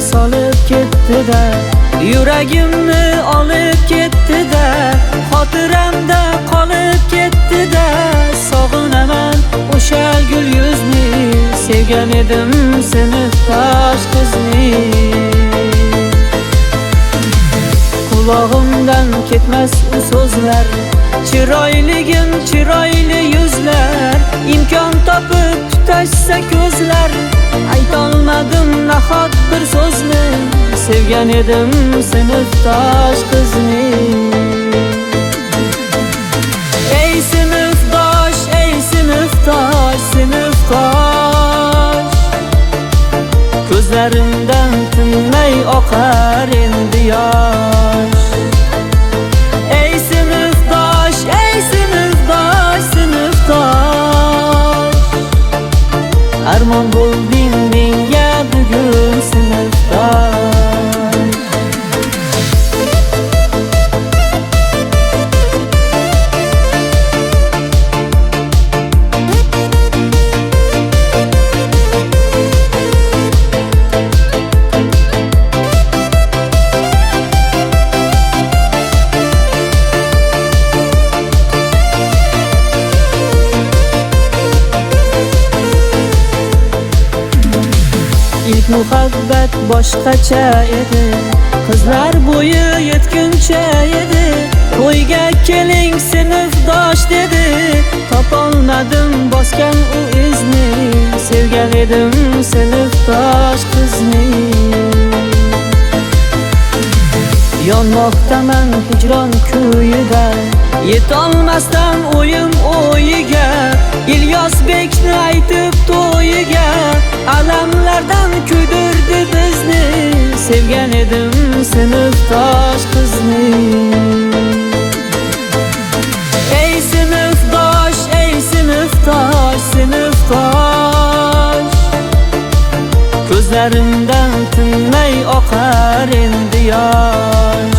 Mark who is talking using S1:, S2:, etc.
S1: solib ketdi-da, yuragimni olib ketdi-da, xotiramda qolib ketdi-da. Sog'inaman o'sha gul yuzni, sevgan edim sinfdosh qizni. Qulog'imdan ketmas u so'zlar, chiroyligim chiroyli yuzlar, imkon topib tutashsa ko'zlar. Aytolmadim nahot bir so'zni, sevgan edim sinfdosh qizni. Ey sinfdosh, ey sinfdosh, sinfdosh, ko'zlarimdan tinmay oqar endi yosh. Ey sinfdosh, ey sinfdosh, sinfdosh, armon bo'lding menga bugun sinfdosh. İlk muhabbet boshqacha edi, qizlar bo'yi yetguncha edi. To'yga keling sinfdosh dedi, topolmadim bosgan u izni, sevgan edim sinfdosh qizni. Yonmoqdaman hijron kuyida, yetolmasdan o'yim o'yiga. İlyosbekni aytib to'yiga, alamlardan kuydirdi bizni, sevgan edim sinfdosh qizni. Ey sinfdosh, ey sinfdosh, sinfdosh, ko'zlarimdan tinmay oqar endi yosh.